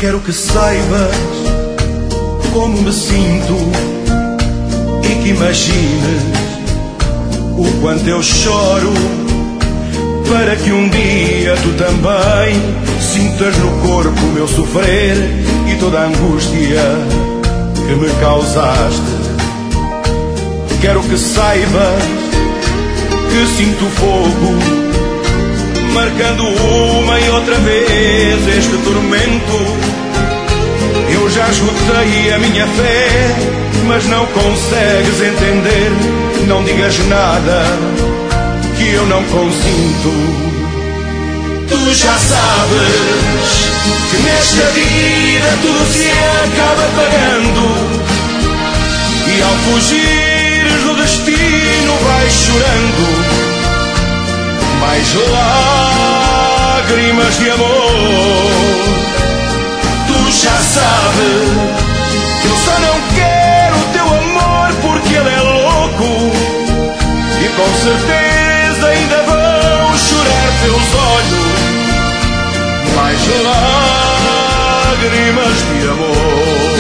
Quero que saibas como me sinto e que imagines o quanto eu choro, para que um dia tu também sintas no corpo o meu sofrer e toda a angústia que me causaste. Quero que saibas que sinto fogo, marcando uma e outra vez este tormento. Eu já esgotei a minha fé, mas não consegues entender. Não digas nada que eu não consinto. Tu já sabes que nesta vida tudo se acaba pagando, e ao fugires do destino vais chorando mais lágrimas de amor. Tu já sabes que eu só não quero o teu amor porque ele é louco, e com certeza ainda vão chorar teus olhos mais lágrimas de amor.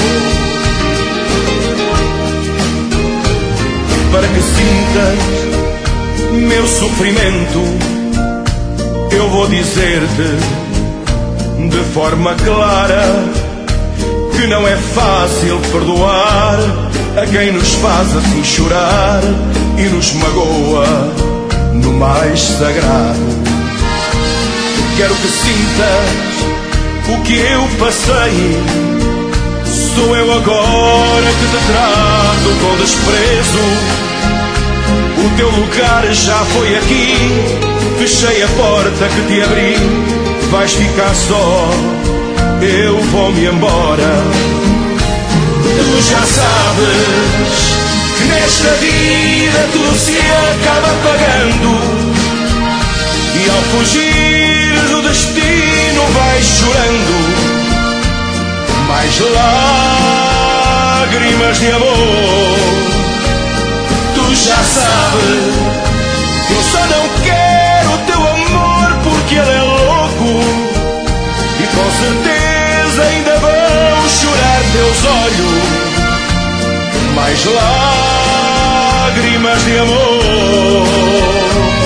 Para que sintas meu sofrimento, eu vou dizer-te de forma clara que não é fácil perdoar a quem nos faz assim chorar e nos magoa no mais sagrado. Quero que sintas o que eu passei. Sou eu agora que te trato com desprezo. O teu lugar já foi aqui, fechei a porta que te abri. Vais ficar só, eu vou-me embora. Tu já sabes que nesta vida tudo se acaba pagando, e ao fugir do destino vais chorando mais lágrimas de amor. Tu já sabes que eu só não quero o teu amor porque ele é louco, e com certeza ainda vão chorar teus olhos mais lágrimas de amor.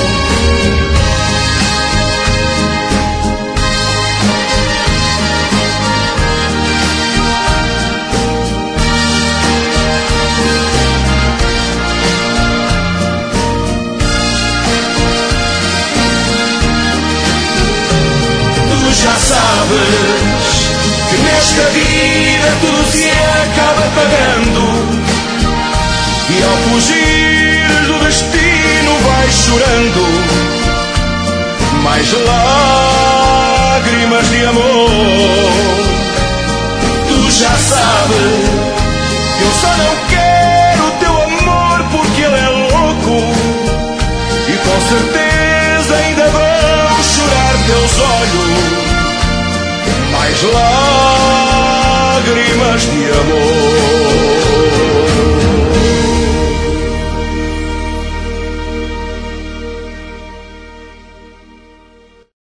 Já sabes que nesta vida tudo se acaba pagando, e ao fugir do destino vais chorando mais lágrimas de amor. Tu já sabes que eu só não quero o teu amor porque ele é louco, e com certeza ainda vão chorar teus olhos mais lágrimas de amor.